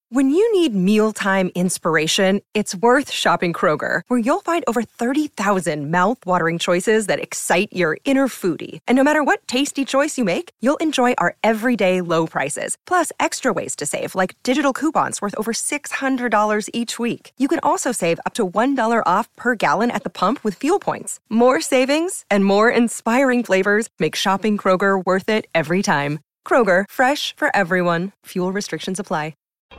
When you need mealtime inspiration, it's worth shopping Kroger, where you'll find over 30,000 mouth-watering choices that excite your inner foodie. And no matter what tasty choice you make, you'll enjoy our everyday low prices, plus extra ways to save, like digital coupons worth over $600 each week. You can also save up to $1 off per gallon at the pump with fuel points. More savings and more inspiring flavors make shopping Kroger worth it every time. Kroger, fresh for everyone. Fuel restrictions apply.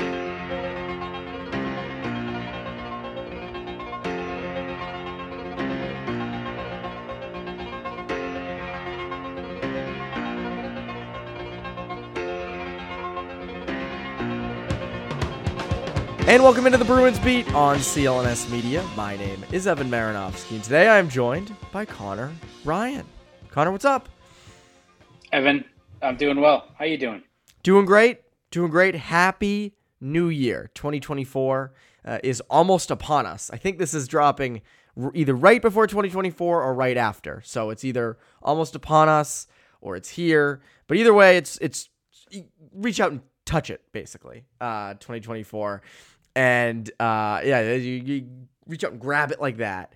And welcome into the Bruins Beat on CLNS Media. My name is Evan Marinofsky, and today I am joined by Connor Ryan. Connor, what's up? Evan, I'm doing well. How you doing? Doing great. Happy New Year. 2024 is almost upon us. I think this is dropping either right before 2024 or right after. So it's either almost upon us or it's here. But either way, it's reach out and touch it, basically. 2024. And you reach out and grab it like that.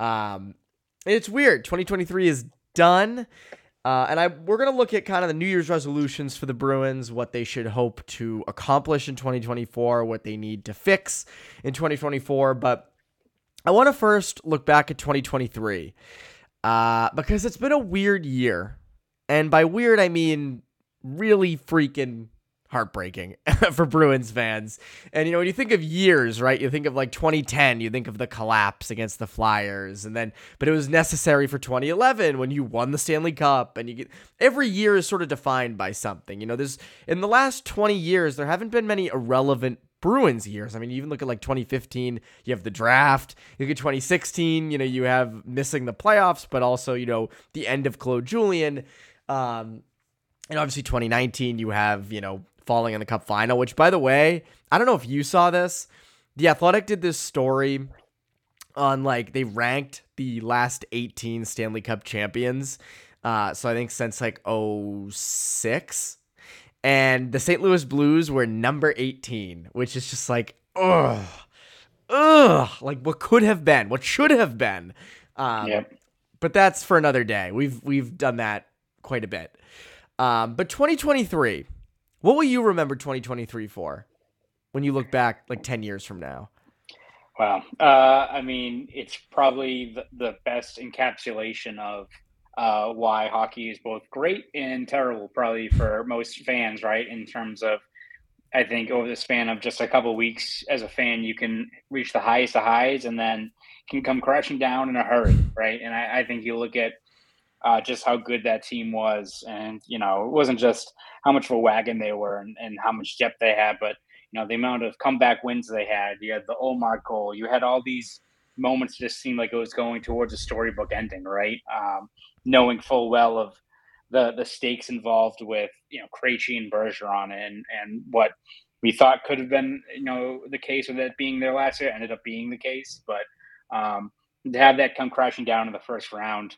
It's weird. 2023 is done. We're going to look at kind of the New Year's resolutions for the Bruins, what they should hope to accomplish in 2024, what they need to fix in 2024. But I want to first look back at 2023 because it's been a weird year. And by weird, I mean really freaking heartbreaking for Bruins fans. And, when you think of years, right, you think of like 2010, you think of the collapse against the Flyers. But it was necessary for 2011 when you won the Stanley Cup. And every year is sort of defined by something. There's in the last 20 years, there haven't been many irrelevant Bruins years. I mean, you even look at like 2015, you have the draft. You look at 2016, you have missing the playoffs, but also, the end of Claude Julien. And obviously 2019, you have, falling in the Cup final, which, by the way, I don't know if you saw this. The Athletic did this story on, they ranked the last 18 Stanley Cup champions. So I think since, '06. And the St. Louis Blues were number 18, which is just ugh. What could have been, what should have been. Yep. But that's for another day. We've done that quite a bit. But 2023, what will you remember 2023 for when you look back 10 years from now? Wow. It's probably the best encapsulation of why hockey is both great and terrible, probably for most fans, right? In terms of, I think over the span of just a couple of weeks as a fan, you can reach the highest of highs and then can come crashing down in a hurry, right? And I think you look at just how good that team was. And, it wasn't just how much of a wagon they were and how much depth they had, but, the amount of comeback wins they had. You had the Omar goal. You had all these moments just seemed like it was going towards a storybook ending, right? Knowing full well of the stakes involved with, Krejci and Bergeron and what we thought could have been, the case with it being their last year ended up being the case. But to have that come crashing down in the first round,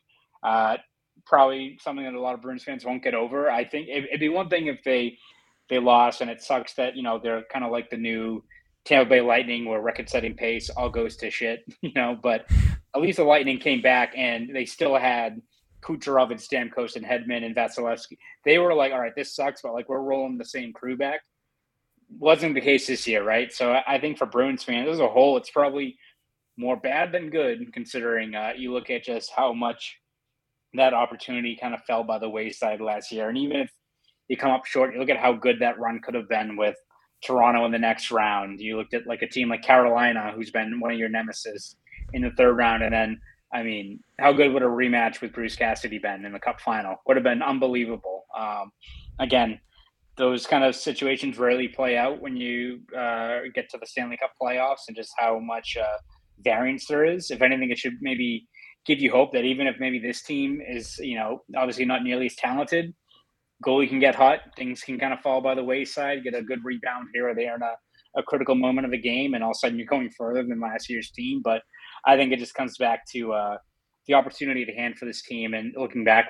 probably something that a lot of Bruins fans won't get over. I think it'd be one thing if they lost, and it sucks that, they're kind of like the new Tampa Bay Lightning where record-setting pace all goes to shit, but at least the Lightning came back and they still had Kucherov and Stamkos and Hedman and Vasilevsky. They were like, all right, this sucks, but we're rolling the same crew back. Wasn't the case this year, right? So I think for Bruins fans as a whole, it's probably more bad than good, considering you look at just how much that opportunity kind of fell by the wayside last year. And even if you come up short, you look at how good that run could have been with Toronto in the next round. You looked at a team like Carolina, who's been one of your nemesis in the third round. And then, how good would a rematch with Bruce Cassidy been in the Cup final? Would have been unbelievable. Again, those kind of situations rarely play out when you get to the Stanley Cup playoffs and just how much variance there is. If anything, it should maybe give you hope that even if maybe this team is, obviously not nearly as talented, goalie can get hot, things can kind of fall by the wayside, get a good rebound here or there in a critical moment of a game, and all of a sudden you're going further than last year's team. But I think it just comes back to the opportunity at hand for this team and looking back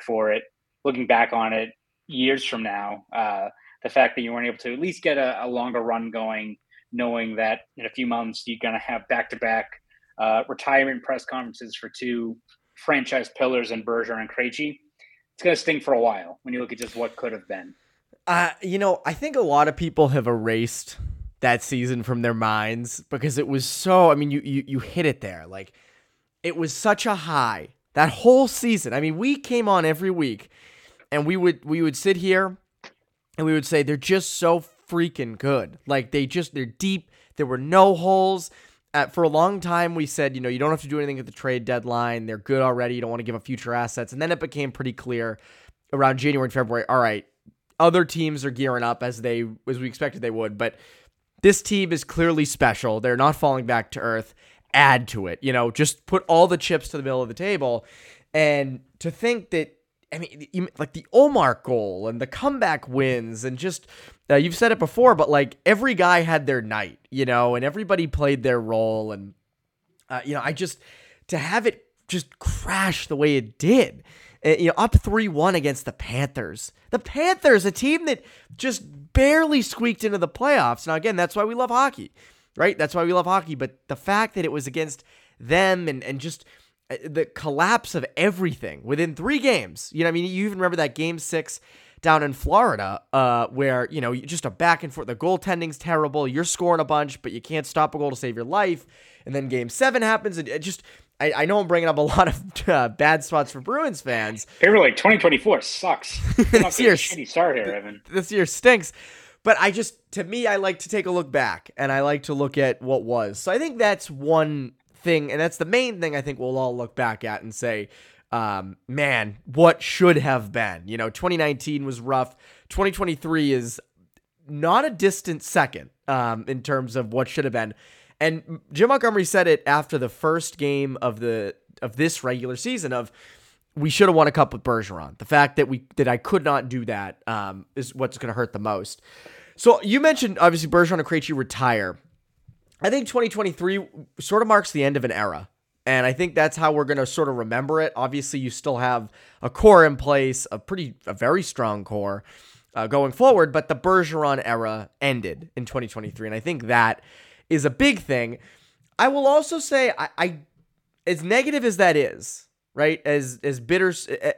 on it years from now, the fact that you weren't able to at least get a longer run going knowing that in a few months you're going to have back-to-back retirement press conferences for two franchise pillars in Bergeron and Krejci. It's going to sting for a while when you look at just what could have been. I think a lot of people have erased that season from their minds because it was so, I mean, you hit it there. Like, it was such a high. That whole season. I mean, we came on every week and we would sit here and we would say they're just so freaking good. Like, they're deep. There were no holes. For a long time, we said, you don't have to do anything at the trade deadline. They're good already. You don't want to give up future assets. And then it became pretty clear around January and February. All right, other teams are gearing up as we expected they would. But this team is clearly special. They're not falling back to earth. Add to it. Just put all the chips to the middle of the table. And to think that, I mean, like the Omar goal and the comeback wins and just, you've said it before, but like every guy had their night, and everybody played their role. And, to have it just crash the way it did, up 3-1 against the Panthers. The Panthers, a team that just barely squeaked into the playoffs. Now, again, that's why we love hockey, right? That's why we love hockey. But the fact that it was against them and just the collapse of everything within 3 games. You even remember that game 6 down in Florida, where, just a back and forth. The goaltending's terrible. You're scoring a bunch, but you can't stop a goal to save your life. And then game 7 happens, and it just, I know I'm bringing up a lot of bad spots for Bruins fans. People are like, 2024 sucks. This year, shitty start here, Evan. This year stinks. But to me, I like to take a look back, and I like to look at what was. So I think that's one thing, and that's the main thing I think we'll all look back at and say, man, what should have been. 2019 was rough. 2023 is not a distant second in terms of what should have been. And Jim Montgomery said it after the first game of this regular season of, we should have won a cup with Bergeron. The fact that I could not do that is what's going to hurt the most. So you mentioned, obviously, Bergeron and Krejci retire. I think 2023 sort of marks the end of an era. And I think that's how we're going to sort of remember it. Obviously, you still have a core in place, a very strong core going forward, but the Bergeron era ended in 2023. And I think that is a big thing. I will also say, I as negative as that is, right, as bitter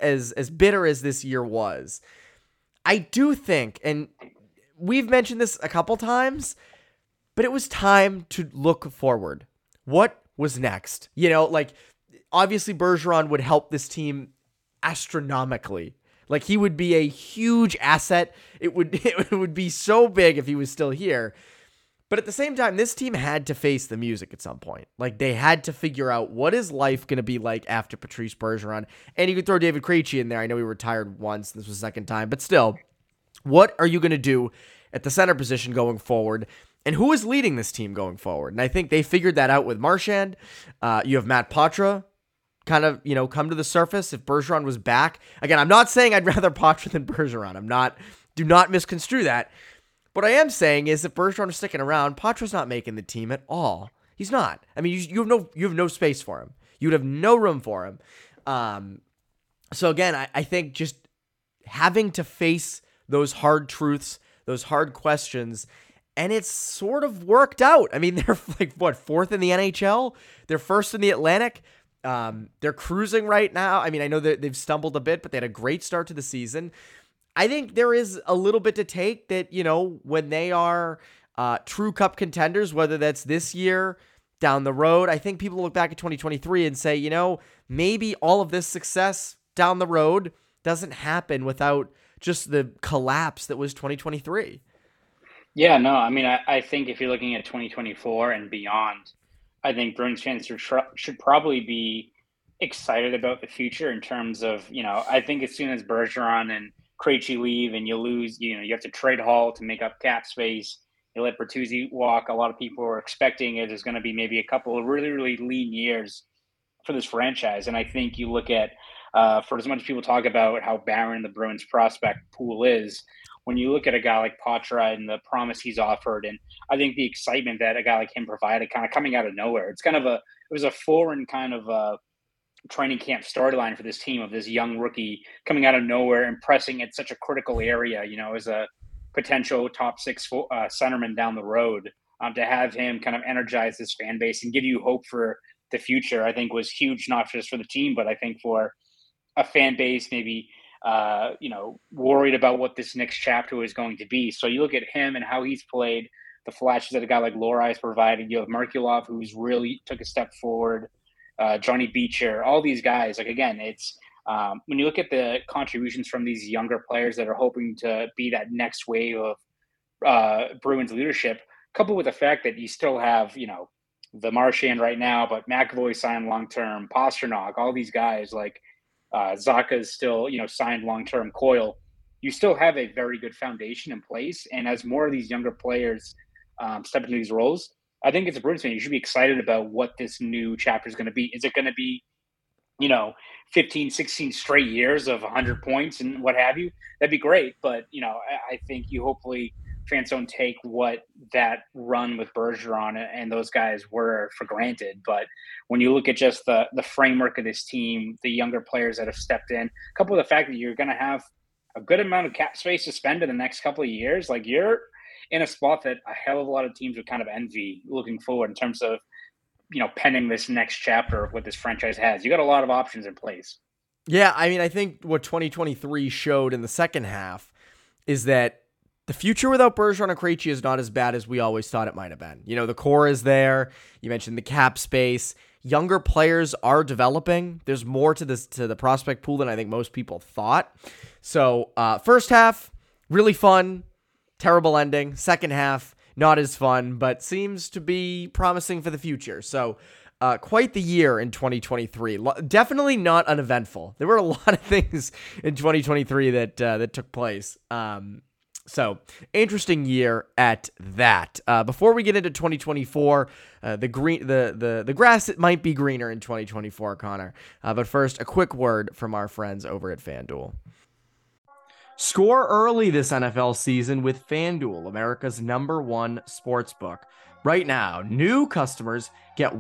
as this year was, I do think, and we've mentioned this a couple times, but it was time to look forward. What was next? Obviously Bergeron would help this team astronomically. Like, he would be a huge asset. It would be so big if he was still here. But at the same time, this team had to face the music at some point. Like, they had to figure out, what is life going to be like after Patrice Bergeron? And you could throw David Krejci in there. I know he retired once. This was the second time. But still, what are you going to do at the center position going forward? And who is leading this team going forward? And I think they figured that out with Marchand. You have Matt Poitras kind of, come to the surface if Bergeron was back. Again, I'm not saying I'd rather Poitras than Bergeron. Do not misconstrue that. What I am saying is, if Bergeron is sticking around, Poitras not making the team at all. He's not. I mean, you have no space for him. You would have no room for him. So again, I think just having to face those hard truths, those hard questions, and it's sort of worked out. I mean, they're like, fourth in the NHL? They're first in the Atlantic. They're cruising right now. I mean, I know that they've stumbled a bit, but they had a great start to the season. I think there is a little bit to take that, when they are true cup contenders, whether that's this year, down the road, I think people look back at 2023 and say, maybe all of this success down the road doesn't happen without just the collapse that was 2023. Yeah, no, I mean, I think if you're looking at 2024 and beyond, I think Bruins fans should probably be excited about the future in terms of, I think as soon as Bergeron and Krejci leave and you lose, you have to trade Hall to make up cap space. You let Bertuzzi walk. A lot of people are expecting it is going to be maybe a couple of really, really lean years for this franchise. And I think you look at, for as much as people talk about how barren the Bruins prospect pool is, when you look at a guy like Poitras and the promise he's offered, and I think the excitement that a guy like him provided kind of coming out of nowhere, it was a foreign kind of training camp storyline for this team of this young rookie coming out of nowhere, impressing at such a critical area, as a potential top 6 centerman down the road. to have him kind of energize this fan base and give you hope for the future, I think was huge, not just for the team, but I think for a fan base maybe worried about what this next chapter is going to be. So you look at him and how he's played, the flashes that a guy like Lohrei has provided. You have Merkulov, who's really took a step forward. Johnny Beecher, all these guys. Like again, it's when you look at the contributions from these younger players that are hoping to be that next wave of Bruins leadership, coupled with the fact that you still have the Marchand right now, but McAvoy signed long term, Pastrnak, all these guys like. Zaka is still, signed long-term. Coyle, you still have a very good foundation in place. And as more of these younger players step into these roles, I think as a Bruins fan, you should be excited about what this new chapter is going to be. Is it going to be, 15, 16 straight years of 100 points and what have you? That'd be great. But, I think you hopefully fans don't take what that run with Bergeron and those guys were for granted. But when you look at just the framework of this team, the younger players that have stepped in, coupled with the fact that you're going to have a good amount of cap space to spend in the next couple of years, like you're in a spot that a hell of a lot of teams would kind of envy looking forward in terms of, penning this next chapter of what this franchise has. You got a lot of options in place. Yeah, I mean, I think what 2023 showed in the second half is that the future without Bergeron and Krejci is not as bad as we always thought it might have been. The core is there. You mentioned the cap space. Younger players are developing. There's more to the prospect pool than I think most people thought. So first half, really fun. Terrible ending. Second half, not as fun, but seems to be promising for the future. So quite the year in 2023. Definitely not uneventful. There were a lot of things in 2023 that took place. So, interesting year at that. Before we get into 2024, the grass might be greener in 2024, Connor. But first, a quick word from our friends over at FanDuel. Score early this NFL season with FanDuel, America's #1 sportsbook. Right now, new customers get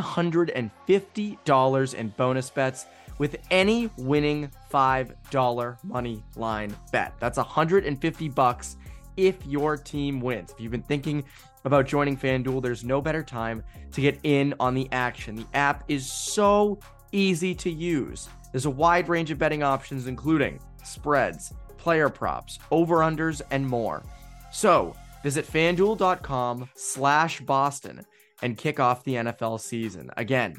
$150 in bonus bets with any winning $5 money line bet. That's $150 if your team wins. If you've been thinking about joining FanDuel, there's no better time to get in on the action. The app is so easy to use. There's a wide range of betting options, including spreads, player props, over-unders, and more. So visit FanDuel.com/Boston and kick off the NFL season. Again,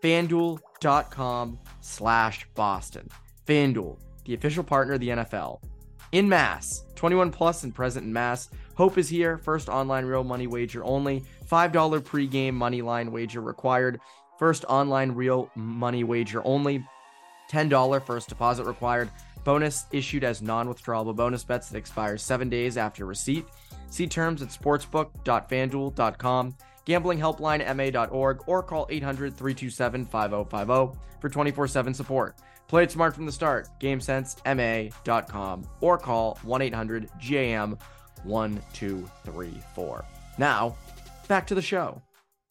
FanDuel.com/Boston. FanDuel, the official partner of the NFL. In Mass, 21 plus and present in Mass. Hope is here. First online real money wager only. $5 pregame money line wager required. First online real money wager only. $10 first deposit required. Bonus issued as non-withdrawable bonus bets that expires 7 days after receipt. See terms at sportsbook.fanduel.com. gamblinghelplinema.org or call 800-327-5050 for 24/7 support. Play it smart from the start. GameSenseMA.com or call 1-800-GAM-1234. Now, back to the show.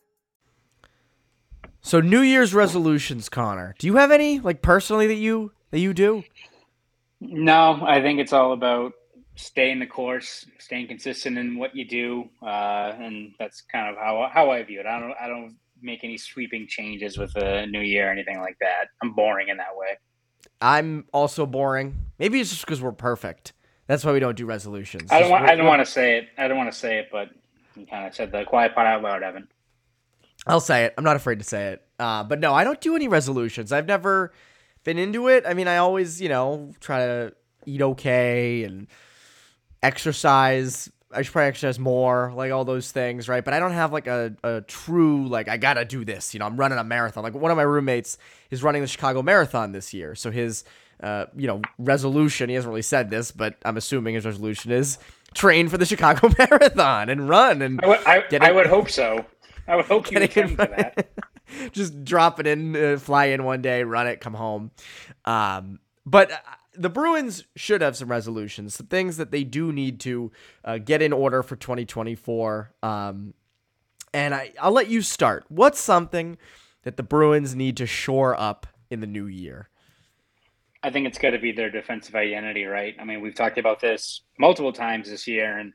So New Year's resolutions, Connor. Do you have any, personally, that you do? No, I think it's all about staying the course, staying consistent in what you do, and that's kind of how I view it. I don't make any sweeping changes with the new year or anything like that. I'm boring in that way. I'm also boring. Maybe it's just because we're perfect. That's why we don't do resolutions. I don't want to say it. I don't want to say it, but you kind of said the quiet part out loud, Evan. I'll say it. I'm not afraid to say it. But no, I don't do any resolutions. I've never been into it. I mean, I always, try to eat okay and exercise. I should probably exercise more, all those things, right? But I don't have a true, I gotta do this. I'm running a marathon. One of my roommates is running the Chicago Marathon this year. So his, resolution, he hasn't really said this, but I'm assuming his resolution is train for the Chicago Marathon and run. And I would hope so. I would hope you attempt for that. Just drop it in, fly in one day, run it, come home. But the Bruins should have some resolutions, some things that they do need to get in order for 2024. And I'll let you start. What's something that the Bruins need to shore up in the new year? I think it's got to be their defensive identity, right? I mean, we've talked about this multiple times this year, and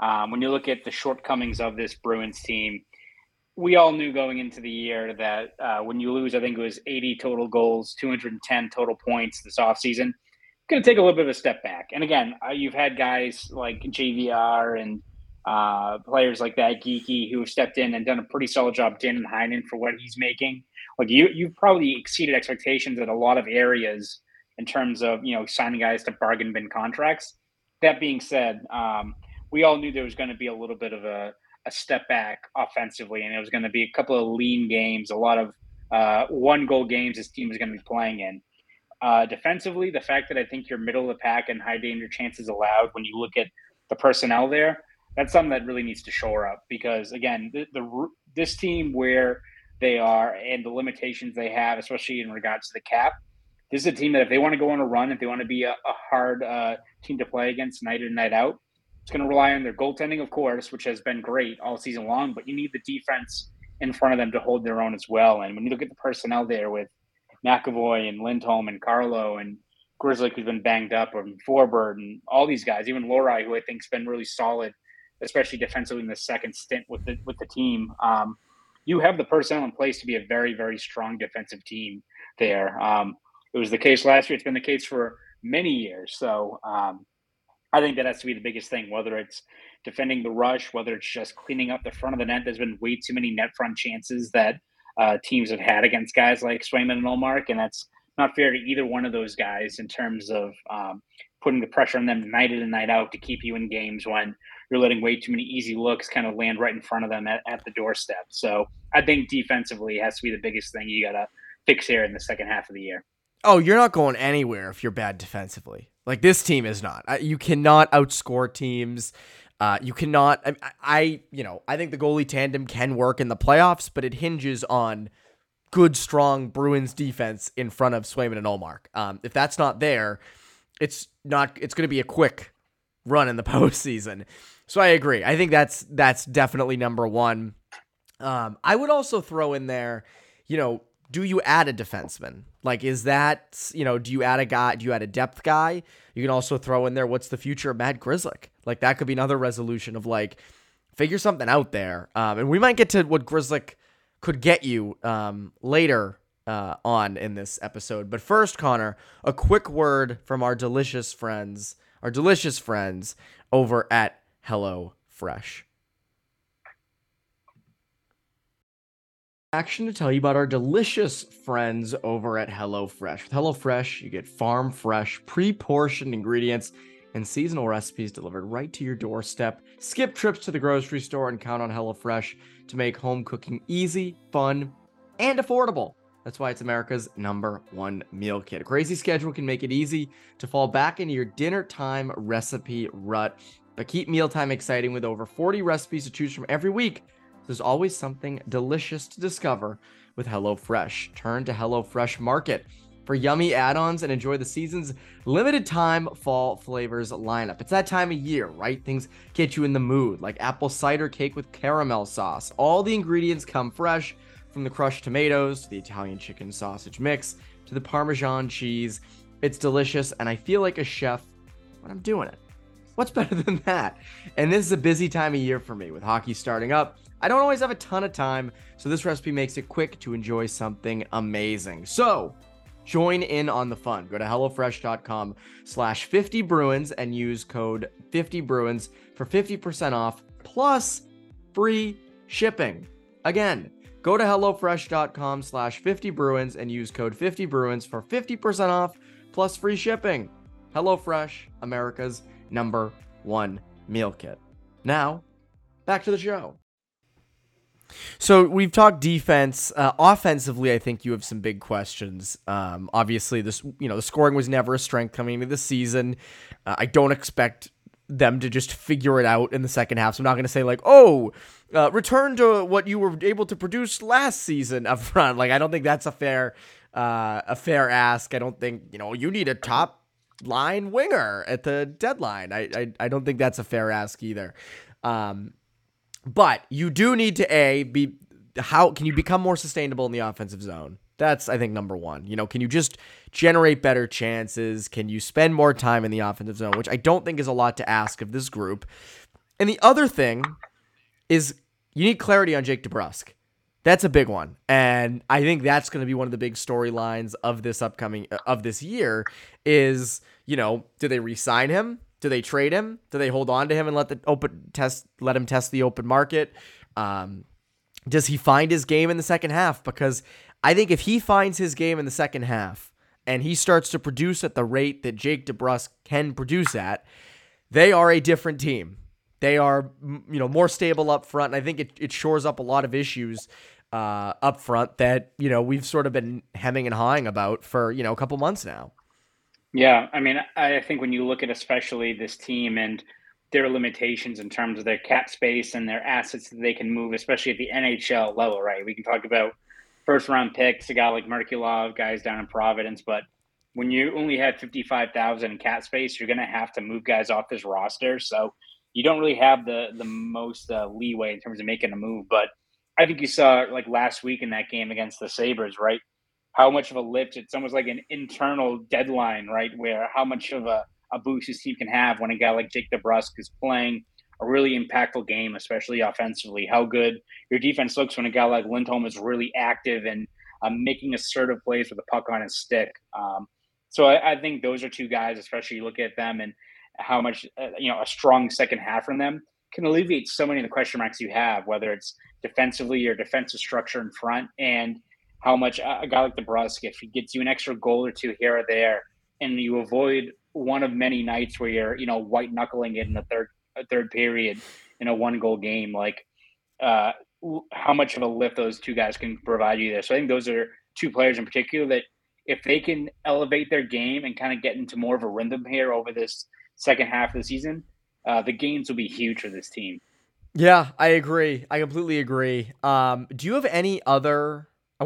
When you look at the shortcomings of this Bruins team, we all knew going into the year that when you lose, I think it was 80 total goals, 210 total points this offseason, going to take a little bit of a step back. And again, you've had guys like JVR and players like that, Geeky, who have stepped in and done a pretty solid job. Dannon Heinen for what he's making. Like you've probably exceeded expectations in a lot of areas in terms of signing guys to bargain bin contracts. That being said, we all knew there was going to be a little bit of a step back offensively, and it was going to be a couple of lean games, a lot of one goal games this team was going to be playing in. Defensively, the fact that I think you're middle of the pack and high danger chances allowed when you look at the personnel there, that's something that really needs to shore up because, again, this team where they are and the limitations they have, especially in regards to the cap, this is a team that if they want to go on a run, if they want to be a hard team to play against night in, night out, it's going to rely on their goaltending, of course, which has been great all season long, but you need the defense in front of them to hold their own as well. And when you look at the personnel there with McAvoy and Lindholm and Carlo and Grizzly, who's been banged up, or Forbert and all these guys, even Lohrei, who I think has been really solid, especially defensively in the second stint with the team. You have the personnel in place to be a very, very strong defensive team there. It was the case last year. It's been the case for many years. So I think that has to be the biggest thing, whether it's defending the rush, whether it's just cleaning up the front of the net. There's been way too many net front chances that teams have had against guys like Swayman and Ullmark, and that's not fair to either one of those guys in terms of putting the pressure on them night in and night out to keep you in games when you're letting way too many easy looks kind of land right in front of them at the doorstep. So I think defensively has to be the biggest thing you got to fix here in the second half of the year. Oh, you're not going anywhere if you're bad defensively. Like, this team is not. You cannot outscore teams. You cannot. I think the goalie tandem can work in the playoffs, but it hinges on good, strong Bruins defense in front of Swayman and Ullmark. If that's not there, it's going to be a quick run in the postseason. So I agree. I think that's definitely number one. I would also throw in there, do you add a defenseman? Like, is that, do you add a guy? Do you add a depth guy? You can also throw in there, what's the future of Matt Grzelcyk? Like, that could be another resolution of, like, figure something out there. And we might get to what Grzelcyk could get you later on in this episode. But first, Connor, a quick word from our delicious friends over at HelloFresh. Action to tell you about our delicious friends over at HelloFresh. With HelloFresh, you get farm fresh, pre-portioned ingredients and seasonal recipes delivered right to your doorstep. Skip trips to the grocery store and count on HelloFresh to make home cooking easy, fun, and affordable. That's why it's America's #1 meal kit. A crazy schedule can make it easy to fall back into your dinner time recipe rut, but keep mealtime exciting with over 40 recipes to choose from every week. There's always something delicious to discover with HelloFresh. Turn to HelloFresh Market for yummy add-ons and enjoy the season's limited time fall flavors lineup. It's that time of year, right? Things get you in the mood, like apple cider cake with caramel sauce. All the ingredients come fresh, from the crushed tomatoes to the Italian chicken sausage mix to the Parmesan cheese. It's delicious, and I feel like a chef when I'm doing it. What's better than that? And this is a busy time of year for me with hockey starting up. I don't always have a ton of time, so this recipe makes it quick to enjoy something amazing. So join in on the fun. Go to HelloFresh.com/50Bruins and use code 50Bruins for 50% off plus free shipping. Again, go to HelloFresh.com/50Bruins and use code 50Bruins for 50% off plus free shipping. HelloFresh, America's #1 meal kit. Now, back to the show. So we've talked defense. Offensively, I think you have some big questions. Obviously, the scoring was never a strength coming into the season. I don't expect them to just figure it out in the second half. So I'm not going to say return to what you were able to produce last season up front. Like, I don't think that's a fair ask. I don't think, you need a top line winger at the deadline. I don't think that's a fair ask either. But you do need to how can you become more sustainable in the offensive zone? That's, I think, number one. Can you just generate better chances? Can you spend more time in the offensive zone, which I don't think is a lot to ask of this group? And the other thing is you need clarity on Jake DeBrusk. That's a big one. And I think that's going to be one of the big storylines of this year is, do they re-sign him? Do they trade him? Do they hold on to him and let him test the open market? Does he find his game in the second half? Because I think if he finds his game in the second half and he starts to produce at the rate that Jake DeBrusk can produce at, they are a different team. They are, more stable up front. And I think it shores up a lot of issues up front that, we've sort of been hemming and hawing about for, a couple months now. Yeah. I mean, I think when you look at especially this team and their limitations in terms of their cap space and their assets that they can move, especially at the NHL level, right? We can talk about first round picks, a guy like Merkulov, guys down in Providence, but when you only have 55,000 in cap space, you're going to have to move guys off this roster. So you don't really have the most leeway in terms of making a move. But I think you saw like last week in that game against the Sabres, right? How much of a lift, it's almost like an internal deadline, right? Where how much of a boost his team can have when a guy like Jake DeBrusk is playing a really impactful game, especially offensively. How good your defense looks when a guy like Lindholm is really active and making assertive plays with the puck on his stick. So I think those are two guys, especially you look at them and how much, a strong second half from them can alleviate so many of the question marks you have, whether it's defensively or defensive structure in front, and how much a guy like DeBrusk, if he gets you an extra goal or two here or there, and you avoid one of many nights where you're, white knuckling it in the third period in a 1-goal game, like how much of a lift those two guys can provide you there. So I think those are two players in particular that if they can elevate their game and kind of get into more of a rhythm here over this second half of the season, the gains will be huge for this team. Yeah, I agree. I completely agree. Do you have any other?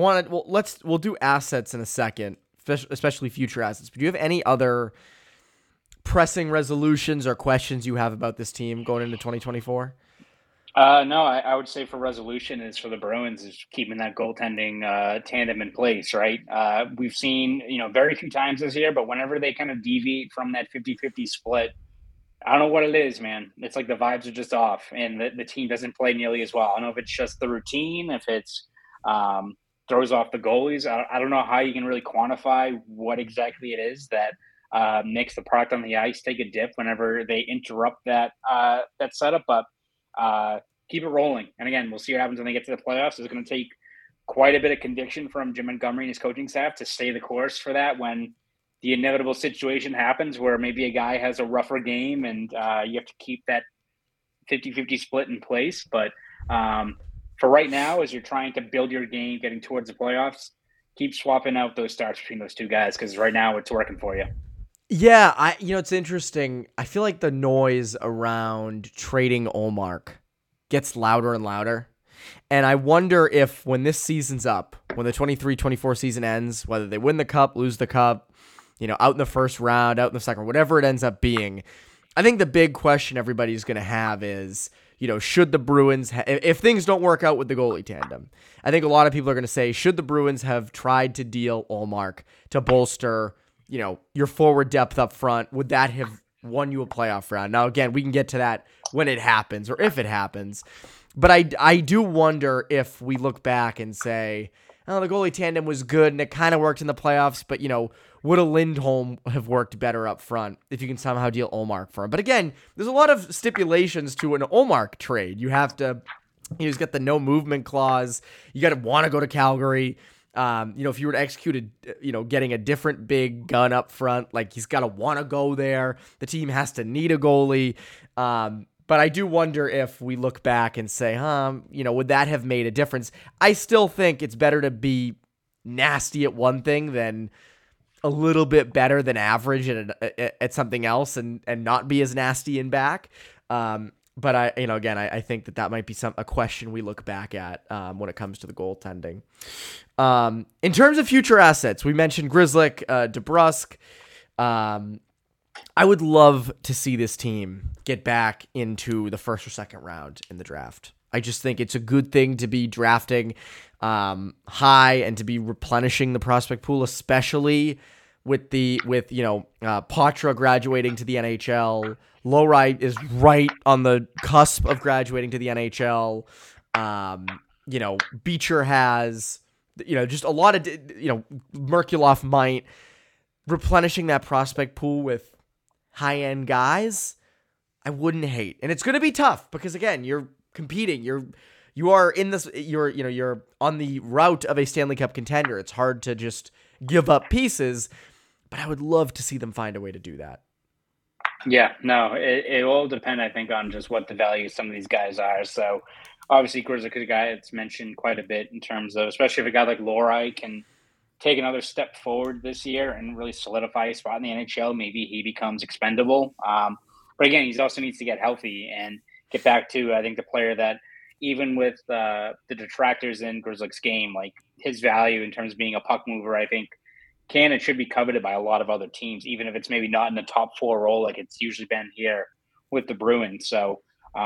We'll do assets in a second, especially future assets. But do you have any other pressing resolutions or questions you have about this team going into 2024? No, I would say for resolution is for the Bruins is keeping that goaltending tandem in place, right? We've seen, very few times this year, but whenever they kind of deviate from that 50-50 split, I don't know what it is, man. It's like the vibes are just off and the team doesn't play nearly as well. I don't know if it's just the routine, if it's throws off the goalies. I don't know how you can really quantify what exactly it is that makes the product on the ice take a dip whenever they interrupt that setup. But keep it rolling. And again, we'll see what happens when they get to the playoffs. It's going to take quite a bit of conviction from Jim Montgomery and his coaching staff to stay the course for that when the inevitable situation happens where maybe a guy has a rougher game and you have to keep that 50-50 split in place. But for right now, as you're trying to build your game, getting towards the playoffs, keep swapping out those starts between those two guys because right now it's working for you. Yeah, it's interesting. I feel like the noise around trading Ullmark gets louder and louder. And I wonder if when this season's up, when the 23-24 season ends, whether they win the cup, lose the cup, out in the first round, out in the second, whatever it ends up being, I think the big question everybody's going to have is, should the Bruins, if things don't work out with the goalie tandem, I think a lot of people are going to say, should the Bruins have tried to deal Ullmark to bolster your forward depth up front? Would that have won you a playoff round? Now, again, we can get to that when it happens or if it happens. But I do wonder if we look back and say, oh, the goalie tandem was good and it kind of worked in the playoffs, but, would a Lindholm have worked better up front if you can somehow deal Ullmark for him? But again, there's a lot of stipulations to an Ullmark trade. You have to, he's got the no movement clause. You got to want to go to Calgary. If you were to execute getting a different big gun up front, like he's got to want to go there. The team has to need a goalie. But I do wonder if we look back and say, would that have made a difference? I still think it's better to be nasty at one thing than a little bit better than average at something else and not be as nasty in back. But I think that might be a question we look back at when it comes to the goaltending. In terms of future assets, we mentioned Grzelcyk, DeBrusk. I would love to see this team get back into the first or second round in the draft. I just think it's a good thing to be drafting high and to be replenishing the prospect pool, especially with Poitras graduating to the NHL. Lohrei is right on the cusp of graduating to the NHL. Beecher has, just a lot of, Merkulov might, replenishing that prospect pool with high-end guys, I wouldn't hate. And it's going to be tough because, again, you're competing. You are in this, you're on the route of a Stanley Cup contender. It's hard to just give up pieces, but I would love to see them find a way to do that. Yeah, no, it will depend, I think, on just what the value of some of these guys are. So obviously, Grzelcyk is a guy that's mentioned quite a bit in terms of, especially if a guy like Lohrei can take another step forward this year and really solidify a spot in the NHL, maybe he becomes expendable. But again, he also needs to get healthy and get back to, I think, the player that, even with the detractors in Grzelcyk's game, like his value in terms of being a puck mover, I think can and should be coveted by a lot of other teams, even if it's maybe not in the top 4 role like it's usually been here with the Bruins. So,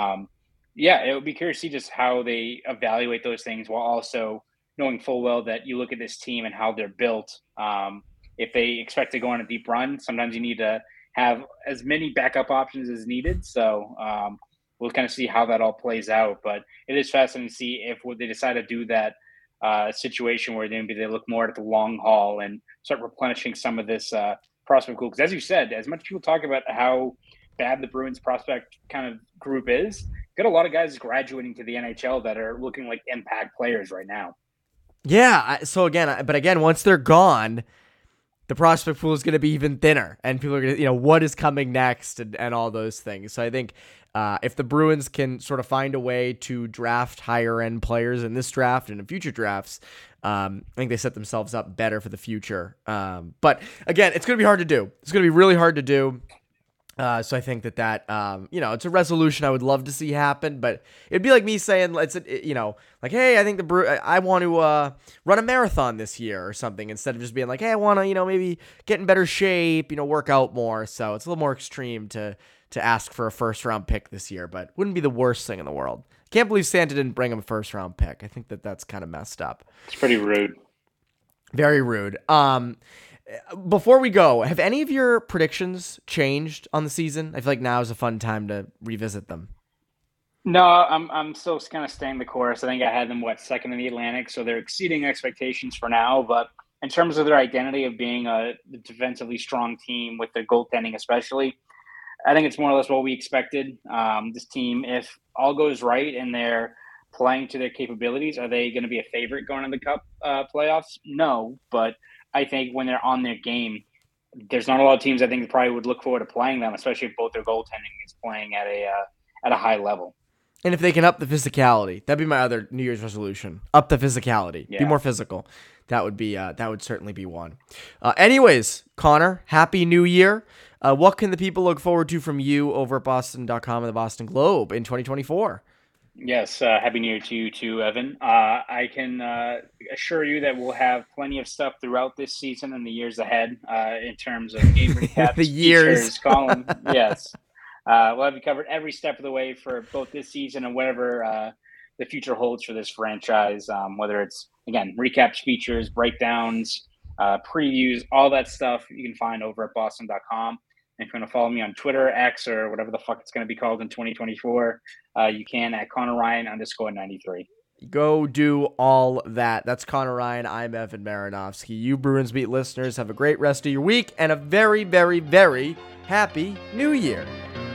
it would be curious to see just how they evaluate those things while also knowing full well that you look at this team and how they're built. If they expect to go on a deep run, sometimes you need to have as many backup options as needed. So we'll kind of see how that all plays out. But it is fascinating to see if they decide to do that situation where maybe they look more at the long haul and start replenishing some of this prospect pool. Because as you said, as much people talk about how bad the Bruins prospect kind of group is, got a lot of guys graduating to the NHL that are looking like impact players right now. Yeah. But again, once they're gone, the prospect pool is going to be even thinner, and people are going to, what is coming next and all those things. So I think if the Bruins can sort of find a way to draft higher end players in this draft and in future drafts, I think they set themselves up better for the future. But again, it's going to be hard to do. It's going to be really hard to do. So I think that it's a resolution I would love to see happen, but it'd be like me saying, hey, I think I want to run a marathon this year or something, instead of just being like, hey, I want to, maybe get in better shape, work out more. So it's a little more extreme to ask for a first round pick this year, but wouldn't be the worst thing in the world. Can't believe Santa didn't bring him a first round pick. I think that's kind of messed up. It's pretty rude. Very rude. Before we go, have any of your predictions changed on the season? I feel like now is a fun time to revisit them. No, I'm still kind of staying the course. I think I had them, second in the Atlantic, so they're exceeding expectations for now. But in terms of their identity of being a defensively strong team with their goaltending especially, I think it's more or less what we expected. This team, if all goes right and they're playing to their capabilities, are they going to be a favorite going to the Cup playoffs? No, but I think when they're on their game, there's not a lot of teams I think that probably would look forward to playing them, especially if both their goaltending is playing at a high level. And if they can up the physicality, that'd be my other New Year's resolution. Up the physicality. Yeah. Be more physical. That would certainly be one. Anyways, Connor, Happy New Year. What can the people look forward to from you over at Boston.com and the Boston Globe in 2024? Yes, Happy New Year to you too, Evan. I can assure you that we'll have plenty of stuff throughout this season and the years ahead in terms of game recaps, the years, column. Yes, we'll have you covered every step of the way for both this season and whatever the future holds for this franchise. Whether it's, again, recaps, features, breakdowns, previews, all that stuff you can find over at Boston.com. And if you want to follow me on Twitter, X, or whatever the fuck it's going to be called in 2024, you can at ConnorRyan_93. Go do all that. That's Connor Ryan. I'm Evan Marinovsky. You Bruins Beat listeners, have a great rest of your week and a very, very, very happy New Year.